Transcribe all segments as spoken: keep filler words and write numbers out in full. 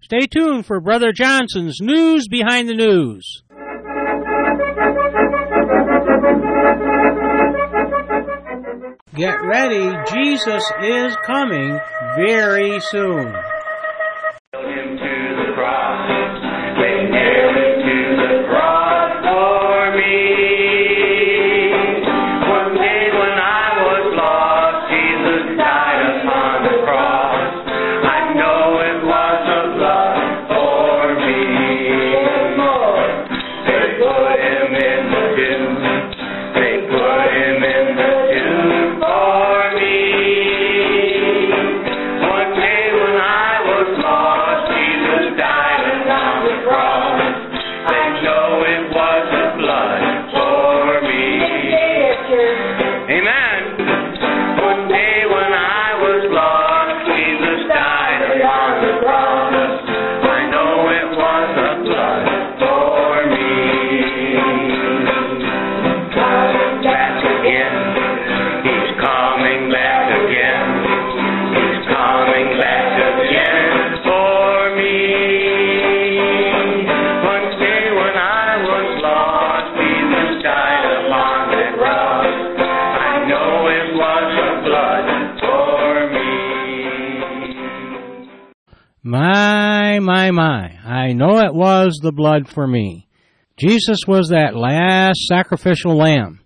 Stay tuned for Brother Johnson's News Behind the News. Get ready, Jesus is coming very soon. My, my, my, I know it was the blood for me. Jesus was that last sacrificial lamb.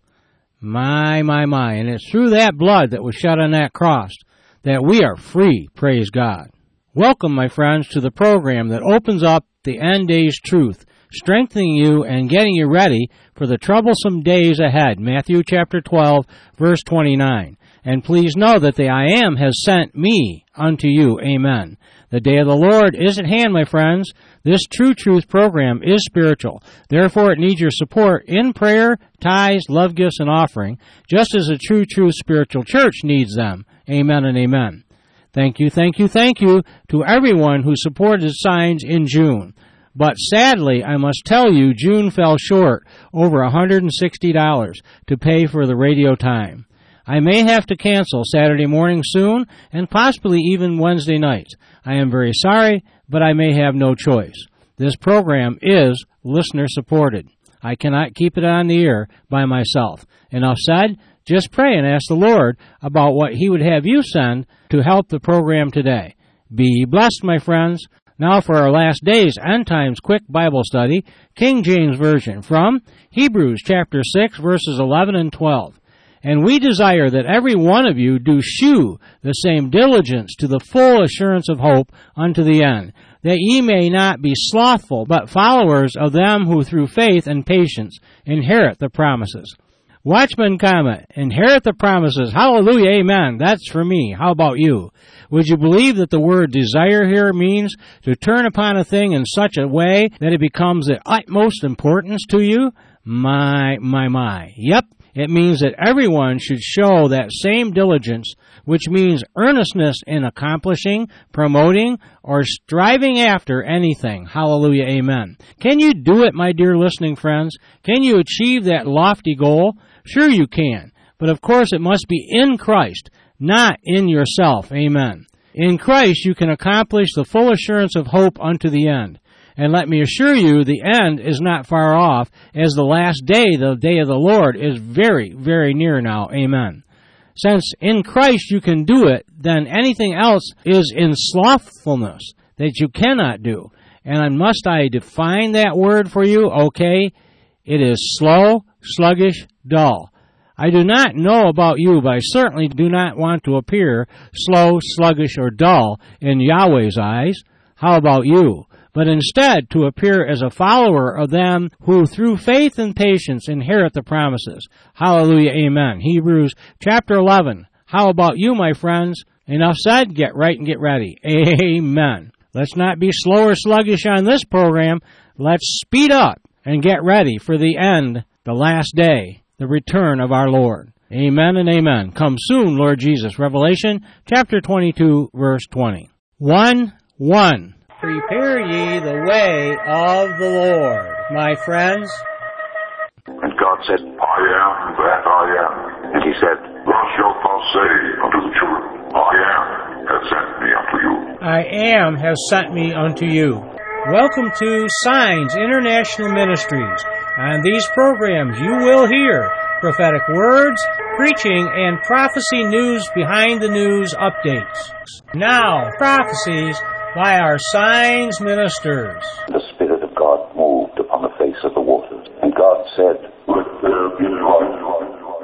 My, my, my, and it's through that blood that was shed on that cross that we are free, praise God. Welcome, my friends, to the program that opens up the end days truth, strengthening you and getting you ready for the troublesome days ahead. Matthew chapter twelve, verse twenty-nine. And please know that the I Am has sent me unto you. Amen. The day of the Lord is at hand, my friends. This True Truth program is spiritual. Therefore, it needs your support in prayer, tithes, love gifts, and offering, just as a True Truth spiritual church needs them. Amen and amen. Thank you, thank you, thank you to everyone who supported Signs in June. But sadly, I must tell you, June fell short over one hundred sixty dollars to pay for the radio time. I may have to cancel Saturday morning soon, and possibly even Wednesday nights. I am very sorry, but I may have no choice. This program is listener-supported. I cannot keep it on the air by myself. Enough said. Just pray and ask the Lord about what He would have you send to help the program today. Be blessed, my friends. Now for our last days end times quick Bible study, King James Version, from Hebrews chapter six, verses eleven and twelve. And we desire that every one of you do shew the same diligence to the full assurance of hope unto the end, that ye may not be slothful, but followers of them who through faith and patience inherit the promises. Watchman comment, inherit the promises. Hallelujah, amen. That's for me. How about you? Would you believe that the word desire here means to turn upon a thing in such a way that it becomes of utmost importance to you? My, my, my. Yep. It means that everyone should show that same diligence, which means earnestness in accomplishing, promoting, or striving after anything. Hallelujah, amen. Can you do it, my dear listening friends? Can you achieve that lofty goal? Sure you can. But of course it must be in Christ, not in yourself. Amen. In Christ you can accomplish the full assurance of hope unto the end. And let me assure you, the end is not far off, as the last day, the day of the Lord, is very, very near now. Amen. Since in Christ you can do it, then anything else is in slothfulness that you cannot do. And must I define that word for you? Okay. It is slow, sluggish, dull. I do not know about you, but I certainly do not want to appear slow, sluggish, or dull in Yahweh's eyes. How about you? But instead to appear as a follower of them who through faith and patience inherit the promises. Hallelujah, amen. Hebrews chapter eleven. How about you, my friends? Enough said, get right and get ready. Amen. Let's not be slow or sluggish on this program. Let's speed up and get ready for the end, the last day, the return of our Lord. Amen and amen. Come soon, Lord Jesus. Revelation chapter twenty-two, verse twenty. one one. Prepare ye the way of the Lord, my friends. And God said, I am that I am. And he said, Thus shalt thou say unto the children, I am, has sent me unto you. I am has sent me unto you. Welcome to Signs International Ministries. On these programs you will hear prophetic words, preaching, and prophecy news behind the news updates. Now, prophecies by our Signs ministers. The Spirit of God moved upon the face of the waters, and God said, "Let there be light."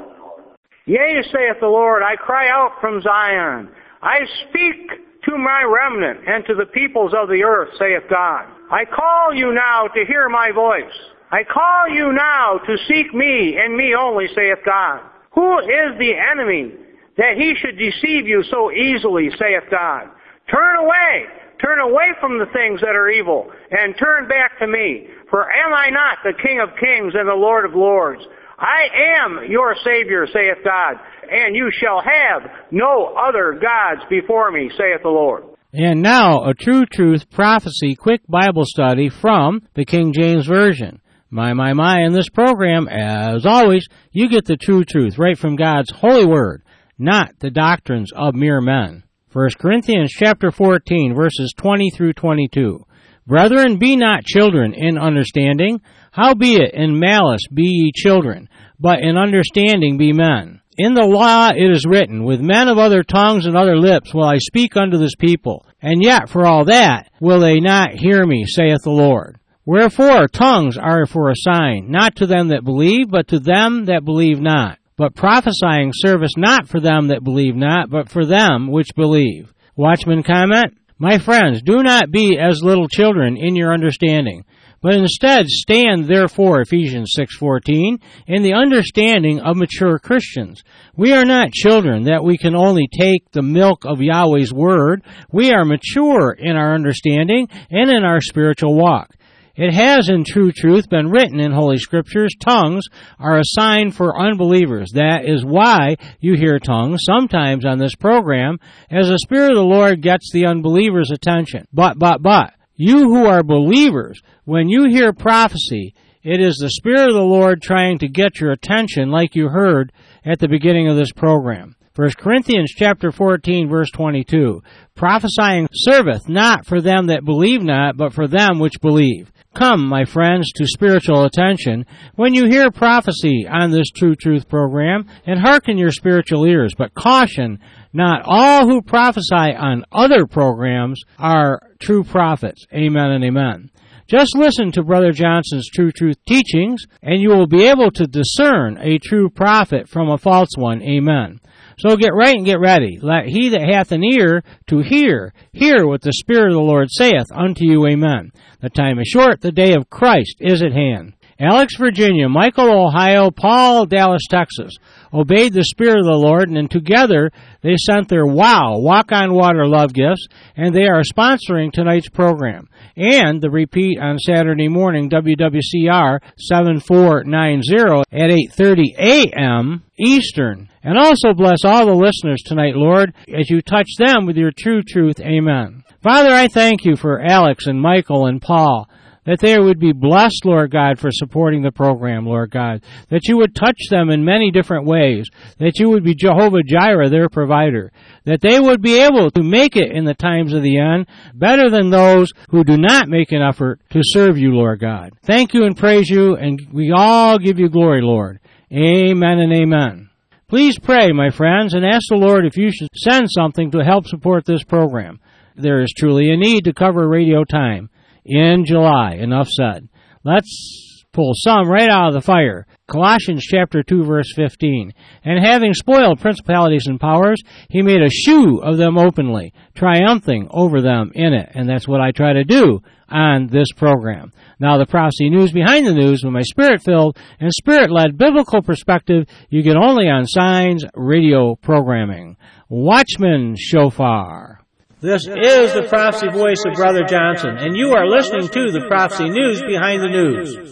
Yea, saith the Lord, I cry out from Zion. I speak to my remnant and to the peoples of the earth, saith God. I call you now to hear my voice. I call you now to seek me and me only, saith God. Who is the enemy that he should deceive you so easily, saith God? Turn away, turn away from the things that are evil, and turn back to me. For am I not the King of kings and the Lord of lords? I am your Savior, saith God, and you shall have no other gods before me, saith the Lord. And now, a True Truth Prophecy quick Bible study from the King James Version. My, my, my, in this program, as always, you get the true truth right from God's holy word, not the doctrines of mere men. First Corinthians chapter fourteen, verses twenty through twenty-two. Brethren, be not children in understanding, howbeit in malice be ye children, but in understanding be men. In the law it is written, with men of other tongues and other lips will I speak unto this people, and yet for all that will they not hear me, saith the Lord. Wherefore tongues are for a sign, not to them that believe, but to them that believe not. But prophesying serveth not for them that believe not, but for them which believe. Watchman comment, my friends, do not be as little children in your understanding, but instead stand therefore, Ephesians six fourteen, in the understanding of mature Christians. We are not children that we can only take the milk of Yahweh's word. We are mature in our understanding and in our spiritual walk. It has in true truth been written in Holy Scriptures, tongues are a sign for unbelievers. That is why you hear tongues sometimes on this program, as the Spirit of the Lord gets the unbeliever's attention. But, but, but, you who are believers, when you hear prophecy, it is the Spirit of the Lord trying to get your attention like you heard at the beginning of this program. First Corinthians chapter fourteen, verse twenty-two. Prophesying serveth not for them that believe not, but for them which believe. Come, my friends, to spiritual attention when you hear prophecy on this True Truth program, and hearken your spiritual ears. But caution, not all who prophesy on other programs are true prophets. Amen and amen. Just listen to Brother Johnson's True Truth teachings, and you will be able to discern a true prophet from a false one. Amen. So get right and get ready. Let he that hath an ear to hear, hear what the Spirit of the Lord saith unto you. Amen. The time is short, the day of Christ is at hand. Alex, Virginia, Michael, Ohio, Paul, Dallas, Texas, obeyed the Spirit of the Lord, and together they sent their WOW, Walk on Water love gifts, and they are sponsoring tonight's program. And the repeat on Saturday morning, W W C R seventy-four ninety at eight thirty a.m. Eastern. And also bless all the listeners tonight, Lord, as you touch them with your true truth. Amen. Father, I thank you for Alex and Michael and Paul, that they would be blessed, Lord God, for supporting the program, Lord God, that you would touch them in many different ways, that you would be Jehovah Jireh, their provider, that they would be able to make it in the times of the end better than those who do not make an effort to serve you, Lord God. Thank you and praise you, and we all give you glory, Lord. Amen and amen. Please pray, my friends, and ask the Lord if you should send something to help support this program. There is truly a need to cover radio time in July. Enough said. Let's pull some right out of the fire. Colossians chapter two, verse fifteen. And having spoiled principalities and powers, he made a shoe of them openly, triumphing over them in it. And that's what I try to do on this program. Now, the prophecy news behind the news, with my spirit-filled and spirit-led biblical perspective, you get only on Signs Radio programming. Watchman Shofar. This is the prophecy voice of Brother Johnson, and you are listening to the prophecy news behind the news.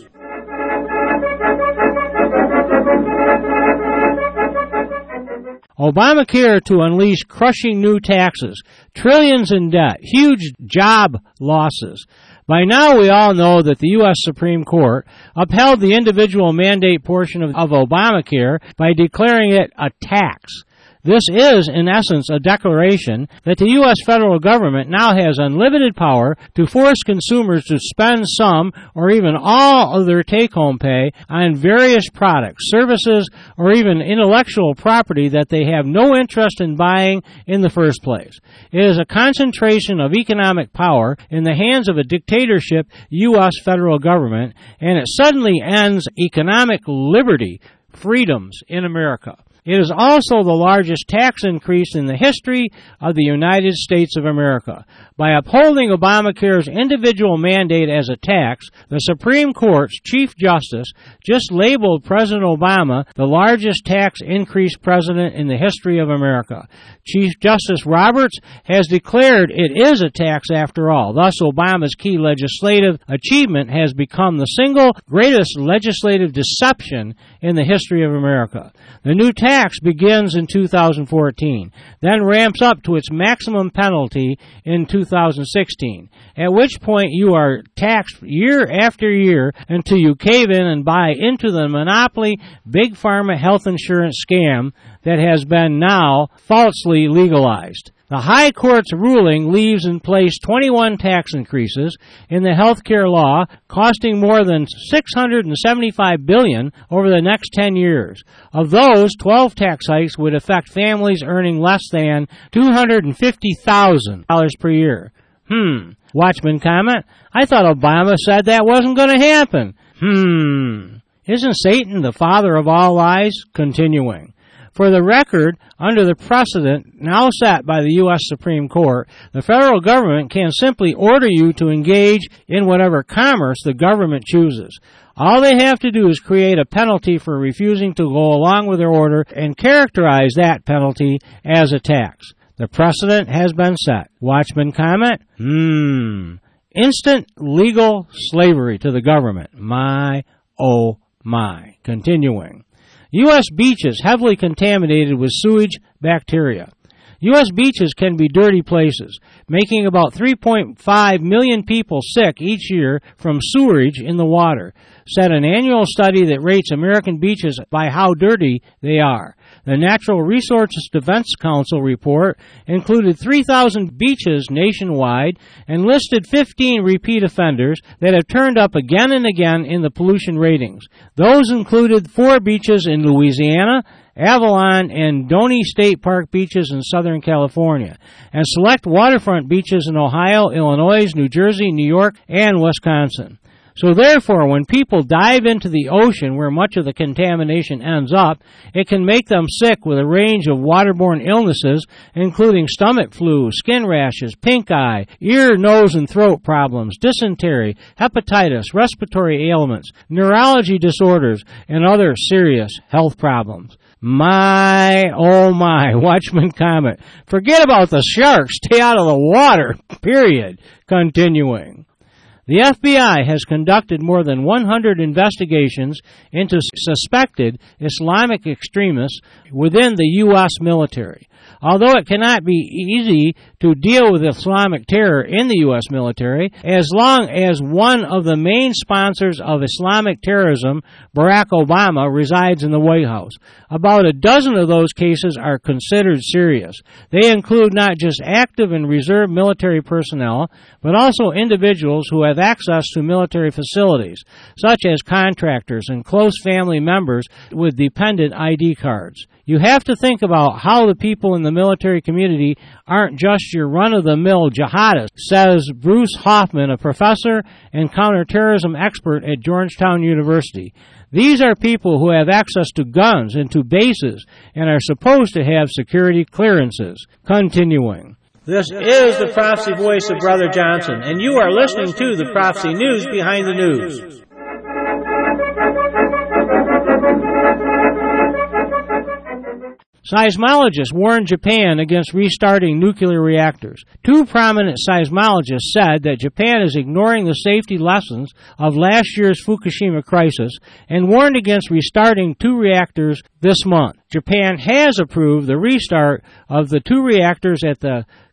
Obamacare to unleash crushing new taxes, trillions in debt, huge job losses. By now we all know that the U S Supreme Court upheld the individual mandate portion of, of Obamacare by declaring it a tax. This is, in essence, a declaration that the U S federal government now has unlimited power to force consumers to spend some or even all of their take-home pay on various products, services, or even intellectual property that they have no interest in buying in the first place. It is a concentration of economic power in the hands of a dictatorship U S federal government, and it suddenly ends economic liberty, freedoms in America. It is also the largest tax increase in the history of the United States of America. By upholding Obamacare's individual mandate as a tax, the Supreme Court's Chief Justice just labeled President Obama the largest tax increase president in the history of America. Chief Justice Roberts has declared it is a tax after all. Thus, Obama's key legislative achievement has become the single greatest legislative deception in the history of America. The new tax begins in two thousand fourteen, then ramps up to its maximum penalty in two thousand sixteen, at which point you are taxed year after year until you cave in and buy into the monopoly big pharma health insurance scam that has been now falsely legalized. The High Court's ruling leaves in place twenty-one tax increases in the health care law, costing more than six hundred seventy-five billion dollars over the next ten years. Of those, twelve tax hikes would affect families earning less than two hundred fifty thousand dollars per year. Hmm. Watchman comment, I thought Obama said that wasn't going to happen. Hmm. Isn't Satan the father of all lies? Continuing. For the record, under the precedent now set by the U S Supreme Court, the federal government can simply order you to engage in whatever commerce the government chooses. All they have to do is create a penalty for refusing to go along with their order and characterize that penalty as a tax. The precedent has been set. Watchman comment? Hmm. Instant legal slavery to the government. My, oh my. Continuing. U S beaches heavily contaminated with sewage bacteria. U S beaches can be dirty places, making about three point five million people sick each year from sewerage in the water, said an annual study that rates American beaches by how dirty they are. The Natural Resources Defense Council report included three thousand beaches nationwide and listed fifteen repeat offenders that have turned up again and again in the pollution ratings. Those included four beaches in Louisiana, Avalon and Donny State Park beaches in Southern California, and select waterfront beaches in Ohio, Illinois, New Jersey, New York, and Wisconsin. So therefore, when people dive into the ocean where much of the contamination ends up, it can make them sick with a range of waterborne illnesses, including stomach flu, skin rashes, pink eye, ear, nose, and throat problems, dysentery, hepatitis, respiratory ailments, neurology disorders, and other serious health problems. My, oh my, Watchman comment. Forget about the sharks. Stay out of the water, period. Continuing. The F B I has conducted more than one hundred investigations into suspected Islamic extremists within the U S military. Although it cannot be easy to deal with Islamic terror in the U S military, as long as one of the main sponsors of Islamic terrorism, Barack Obama, resides in the White House. About a dozen of those cases are considered serious. They include not just active and reserve military personnel, but also individuals who have access to military facilities, such as contractors and close family members with dependent I D cards. You have to think about how the people in the military community aren't just your run-of-the-mill jihadists, says Bruce Hoffman, a professor and counterterrorism expert at Georgetown University. These are people who have access to guns and to bases and are supposed to have security clearances. Continuing. This is the Prophecy Voice of Brother Johnson, and you are listening to the Prophecy News Behind the News. Seismologists warned Japan against restarting nuclear reactors. Two prominent seismologists said that Japan is ignoring the safety lessons of last year's Fukushima crisis and warned against restarting two reactors this month. Japan has approved the restart of the two reactors at the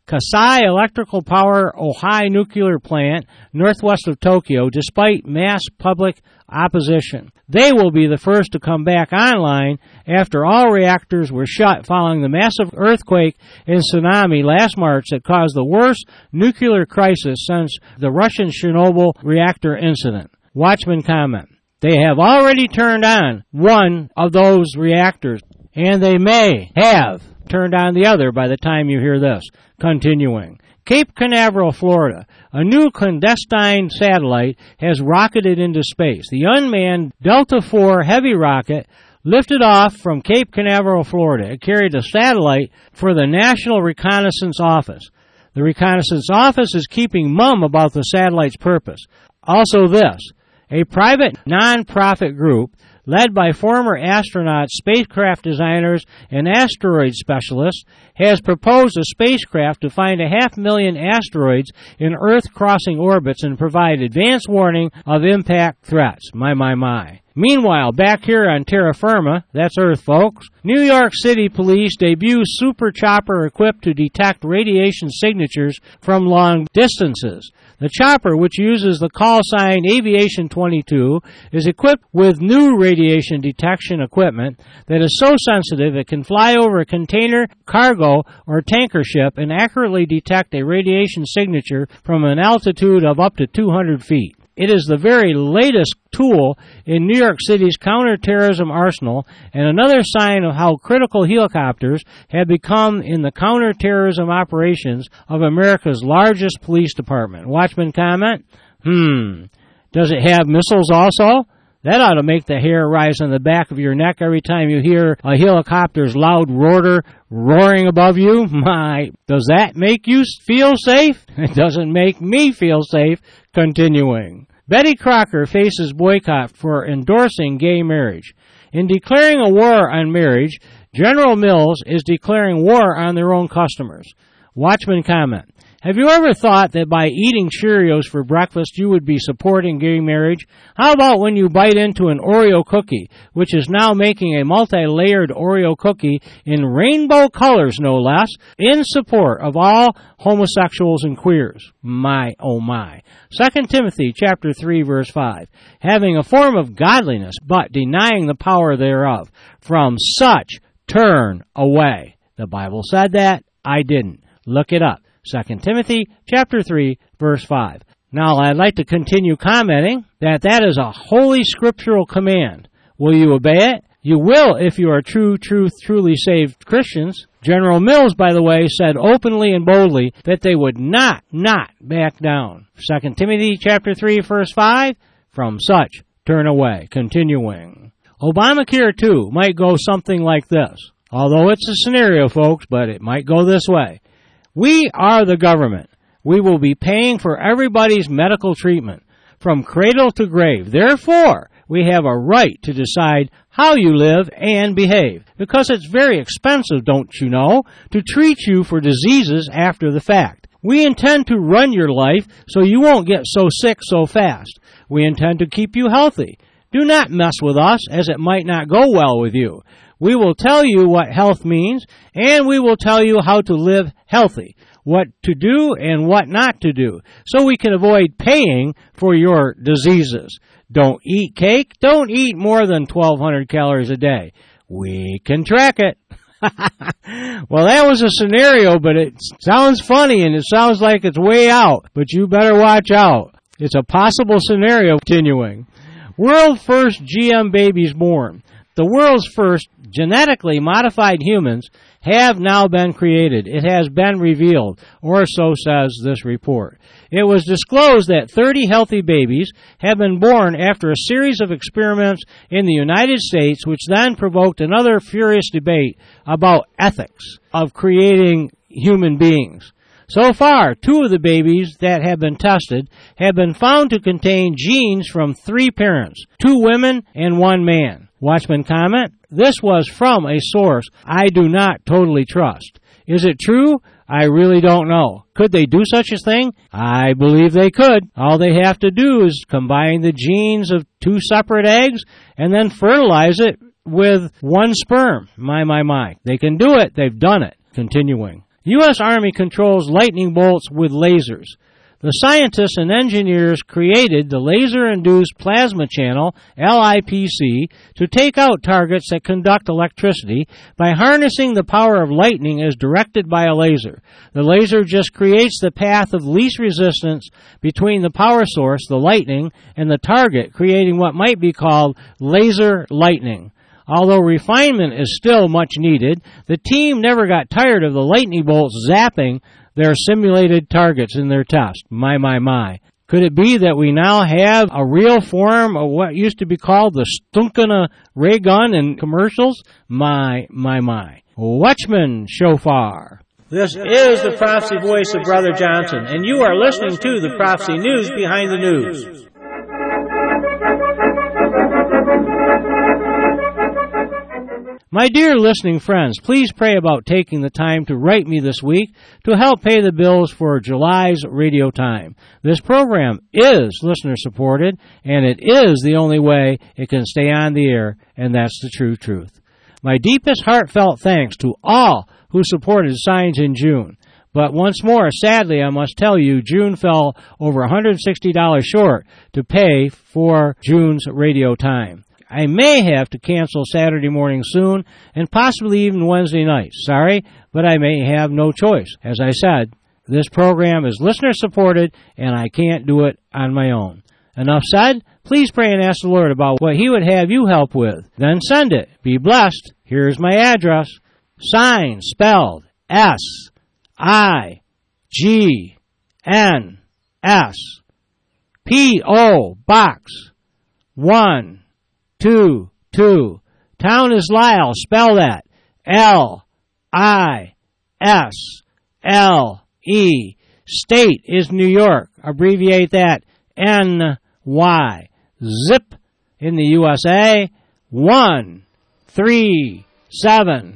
Kasai Electrical Power Ohai Nuclear Plant, northwest of Tokyo, despite mass public opposition. They will be the first to come back online after all reactors were shut following the massive earthquake and tsunami last March that caused the worst nuclear crisis since the Russian Chernobyl reactor incident. Watchman comment. They have already turned on one of those reactors, and they may have turned on the other by the time you hear this. Continuing. Cape Canaveral, Florida. A new clandestine satellite has rocketed into space. The unmanned Delta four heavy rocket lifted off from Cape Canaveral, Florida. It carried a satellite for the National Reconnaissance Office. The Reconnaissance Office is keeping mum about the satellite's purpose. Also this, a private non-profit group led by former astronauts, spacecraft designers, and asteroid specialists, has proposed a spacecraft to find a half million asteroids in Earth-crossing orbits and provide advance warning of impact threats. My, my, my. Meanwhile, back here on terra firma, that's Earth, folks, New York City police debut super chopper equipped to detect radiation signatures from long distances. The chopper, which uses the call sign Aviation twenty-two, is equipped with new radiation detection equipment that is so sensitive it can fly over a container, cargo, or tanker ship and accurately detect a radiation signature from an altitude of up to two hundred feet. It is the very latest tool in New York City's counterterrorism arsenal and another sign of how critical helicopters have become in the counterterrorism operations of America's largest police department. Watchman comment, hmm, does it have missiles also? That ought to make the hair rise on the back of your neck every time you hear a helicopter's loud roar roaring above you. My, does that make you feel safe? It doesn't make me feel safe. Continuing. Betty Crocker faces boycott for endorsing gay marriage. In declaring a war on marriage, General Mills is declaring war on their own customers. Watchman comment. Have you ever thought that by eating Cheerios for breakfast you would be supporting gay marriage? How about when you bite into an Oreo cookie, which is now making a multi-layered Oreo cookie in rainbow colors, no less, in support of all homosexuals and queers? My, oh my. Second Timothy chapter three, verse five. Having a form of godliness, but denying the power thereof. From such turn away. The Bible said that. I didn't. Look it up. Second Timothy chapter three, verse five. Now, I'd like to continue commenting that that is a holy scriptural command. Will you obey it? You will if you are true, true, truly saved Christians. General Mills, by the way, said openly and boldly that they would not, not back down. Second Timothy chapter three, verse five, from such turn away. Continuing. Obamacare, too, might go something like this. Although it's a scenario, folks, but it might go this way. We are the government. We will be paying for everybody's medical treatment from cradle to grave. Therefore, we have a right to decide how you live and behave, because it's very expensive, don't you know, to treat you for diseases after the fact. We intend to run your life so you won't get so sick so fast. We intend to keep you healthy. Do not mess with us, as it might not go well with you. We will tell you what health means, and we will tell you how to live healthy, what to do and what not to do, so we can avoid paying for your diseases. Don't eat cake. Don't eat more than twelve hundred calories a day. We can track it. Well, that was a scenario, but it sounds funny and it sounds like it's way out, but you better watch out. It's a possible scenario. Continuing. World first G M babies born. The world's first genetically modified humans have now been created. It has been revealed, or so says this report. It was disclosed that thirty healthy babies have been born after a series of experiments in the United States, which then provoked another furious debate about ethics of creating human beings. So far, two of the babies that have been tested have been found to contain genes from three parents, two women and one man. Watchman comment, this was from a source I do not totally trust. Is it true? I really don't know. Could they do such a thing? I believe they could. All they have to do is combine the genes of two separate eggs and then fertilize it with one sperm. My, my, my. They can do it. They've done it. Continuing. The U S Army controls lightning bolts with lasers. The scientists and engineers created the Laser-Induced Plasma Channel, L I P C, to take out targets that conduct electricity by harnessing the power of lightning as directed by a laser. The laser just creates the path of least resistance between the power source, the lightning, and the target, creating what might be called laser lightning. Although refinement is still much needed, the team never got tired of the lightning bolts zapping their simulated targets in their test. My, my, my. Could it be that we now have a real form of what used to be called the Stunkana ray gun in commercials? My, my, my. Watchman Shofar. This is the prophecy voice of Brother Johnson, and you are listening to the Prophecy News Behind the News. My dear listening friends, please pray about taking the time to write me this week to help pay the bills for July's radio time. This program is listener-supported, and it is the only way it can stay on the air, and that's the true truth. My deepest heartfelt thanks to all who supported Signs in June. But once more, sadly, I must tell you, June fell over one hundred sixty dollars short to pay for June's radio time. I may have to cancel Saturday morning soon, and possibly even Wednesday night. Sorry, but I may have no choice. As I said, this program is listener-supported, and I can't do it on my own. Enough said. Please pray and ask the Lord about what He would have you help with. Then send it. Be blessed. Here's my address. Sign spelled S I G N S. P O Box one. Two, two. Town is Lisle. Spell that. L I S L E. State is New York. Abbreviate that. N Y. Zip in the U S A. One, three, seven,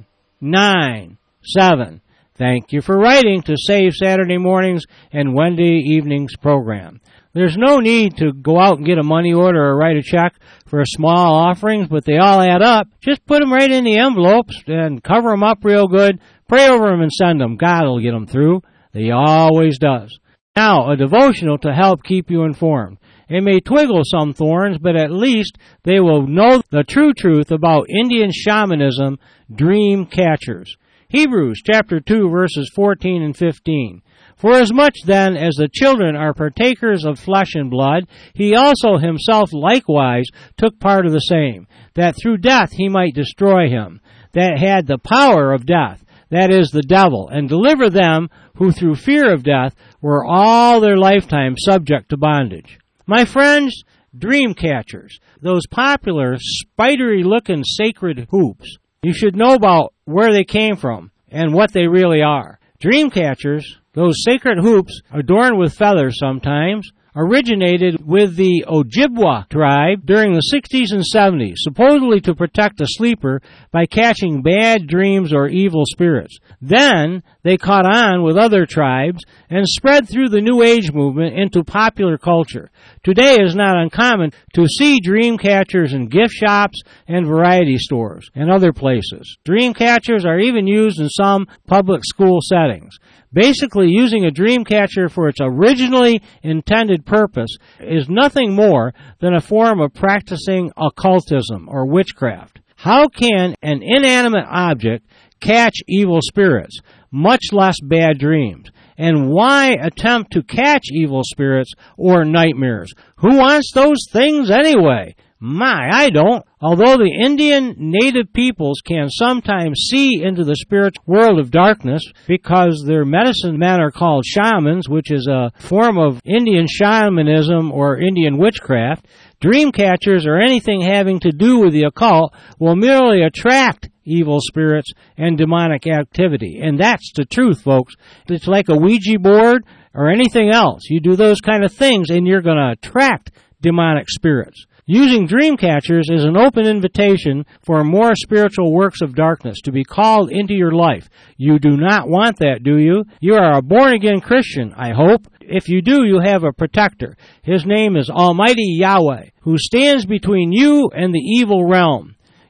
nine, seven. Thank you for writing to save Saturday mornings and Wednesday evenings program. There's no need to go out and get a money order or write a check for small offerings, but they all add up. Just put them right in the envelopes and cover them up real good. Pray over them and send them. God will get them through. He always does. Now, a devotional to help keep you informed. It may twiggle some thorns, but at least they will know the true truth about Indian shamanism, dream catchers. Hebrews chapter two, verses fourteen and fifteen. Forasmuch then as the children are partakers of flesh and blood, he also himself likewise took part of the same, that through death he might destroy him that had the power of death, that is, the devil, and deliver them who through fear of death were all their lifetime subject to bondage. My friends, dream catchers, those popular spidery-looking sacred hoops, you should know about where they came from and what they really are. Dream catchers, those sacred hoops, adorned with feathers sometimes, originated with the Ojibwa tribe during the sixties and seventies, supposedly to protect the sleeper by catching bad dreams or evil spirits. Then they caught on with other tribes and spread through the New Age movement into popular culture. Today it is not uncommon to see dream catchers in gift shops and variety stores and other places. Dream catchers are even used in some public school settings. Basically, using a dream catcher for its originally intended purpose is nothing more than a form of practicing occultism or witchcraft. How can an inanimate object catch evil spirits, much less bad dreams? And why attempt to catch evil spirits or nightmares? Who wants those things anyway? My, I don't. Although the Indian native peoples can sometimes see into the spiritual world of darkness because their medicine men are called shamans, which is a form of Indian shamanism or Indian witchcraft, dream catchers or anything having to do with the occult will merely attract evil spirits and demonic activity. And that's the truth, folks. It's like a Ouija board or anything else. You do those kind of things and you're going to attract demonic spirits. Using dream catchers is an open invitation for more spiritual works of darkness to be called into your life. You do not want that, do you? You are a born-again Christian, I hope. If you do, you have a protector. His name is Almighty Yahweh, who stands between you and the evil realm.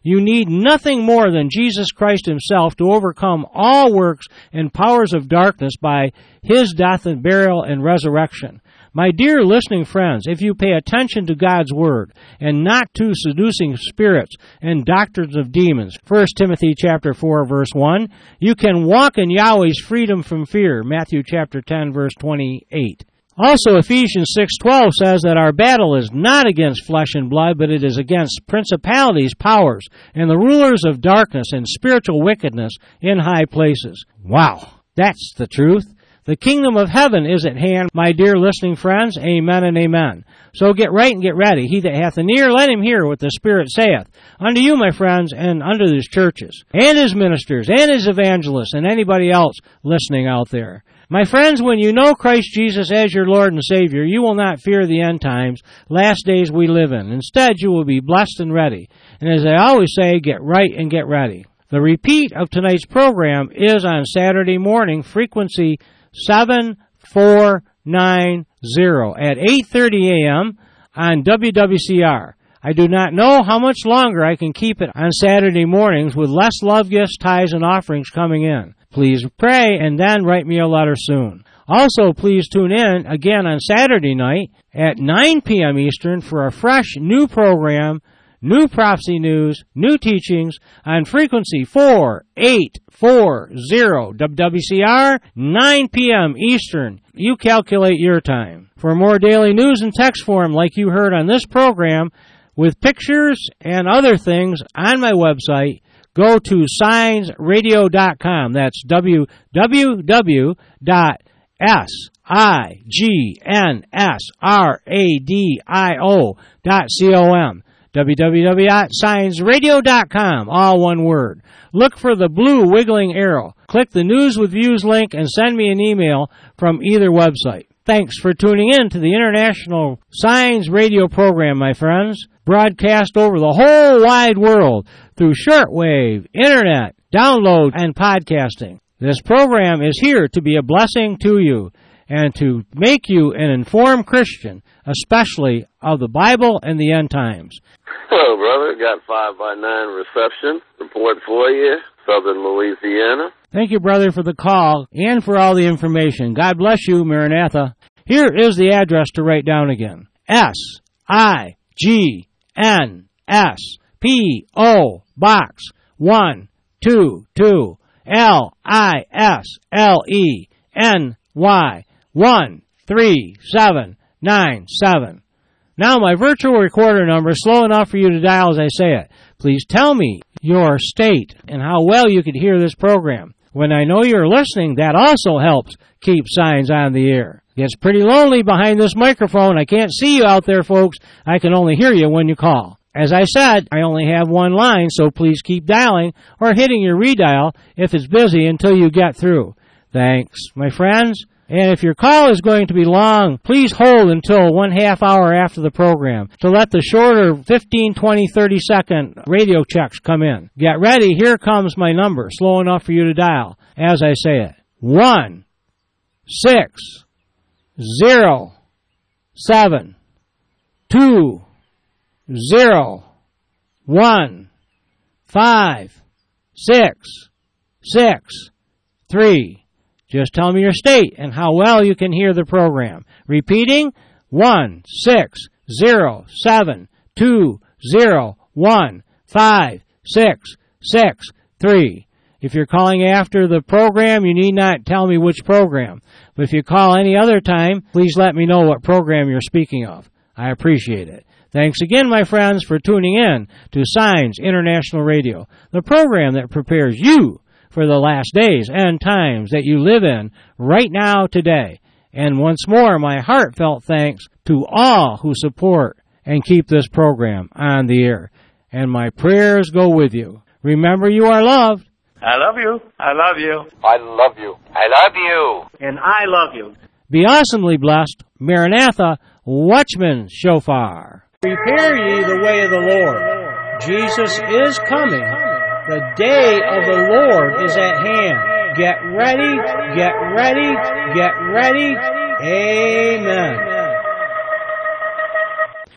You need nothing more than Jesus Christ himself to overcome all works and powers of darkness by his death and burial and resurrection. My dear listening friends, if you pay attention to God's Word and not to seducing spirits and doctrines of demons, First Timothy chapter four, verse one, you can walk in Yahweh's freedom from fear, Matthew chapter ten, verse twenty-eight. Also, Ephesians six twelve says that our battle is not against flesh and blood, but it is against principalities, powers, and the rulers of darkness and spiritual wickedness in high places. Wow, that's the truth. The kingdom of heaven is at hand, my dear listening friends. Amen and amen. So get right and get ready. He that hath an ear, let him hear what the Spirit saith unto you, my friends, and unto his churches, and his ministers, and his evangelists, and anybody else listening out there. My friends, when you know Christ Jesus as your Lord and Savior, you will not fear the end times, last days we live in. Instead, you will be blessed and ready. And as I always say, get right and get ready. The repeat of tonight's program is on Saturday morning, frequency seven four nine zero at eight thirty a.m. on W W C R. I do not know how much longer I can keep it on Saturday mornings with less love gifts, tithes, and offerings coming in. Please pray and then write me a letter soon. Also, please tune in again on Saturday night at nine p.m. Eastern for a fresh new program, new prophecy news, new teachings on frequency four eight four zero W W C R, nine p.m. Eastern. You calculate your time. For more daily news in text form like you heard on this program, with pictures and other things on my website, go to signs radio dot com. That's w w w dot signs radio dot com. w w w dot signs radio dot com, all one word. Look for the blue wiggling arrow. Click the News with Views link and send me an email from either website. Thanks for tuning in to the International Signs Radio program, my friends. Broadcast over the whole wide world through shortwave, internet, download, and podcasting. This program is here to be a blessing to you and to make you an informed Christian, especially of the Bible and the end times. Hello, brother. Got five by nine reception. Report for you, Southern Louisiana. Thank you, brother, for the call and for all the information. God bless you, Maranatha. Here is the address to write down again. S I G N S P O Box one two two L I S L E N Y one three seven nine seven. Now my virtual recorder number is slow enough for you to dial as I say it. Please tell me your state and how well you could hear this program. When I know you're listening, that also helps keep Signs on the air. It's pretty lonely behind this microphone. I can't see you out there, folks. I can only hear you when you call. As I said, I only have one line, so please keep dialing or hitting your redial if it's busy until you get through. Thanks, my friends. And if your call is going to be long, please hold until one half hour after the program to let the shorter fifteen, twenty, thirty second radio checks come in. Get ready. Here comes my number, slow enough for you to dial as I say it. One, six, zero, seven, two, zero, one, five, six, six, three. Just tell me your state and how well you can hear the program. Repeating, one, six, zero, seven, two, zero, one, five, six, six, three. If you're calling after the program, you need not tell me which program. But if you call any other time, please let me know what program you're speaking of. I appreciate it. Thanks again, my friends, for tuning in to Signs International Radio, the program that prepares you for the last days and times that you live in right now today. And once more, my heartfelt thanks to all who support and keep this program on the air. And my prayers go with you. Remember, you are loved. I love you. I love you. I love you. I love you. And I love you. Be awesomely blessed. Maranatha, Watchman Shofar. Prepare ye the way of the Lord. Jesus is coming. The day of the Lord is at hand. Get ready, get ready, get ready. Amen.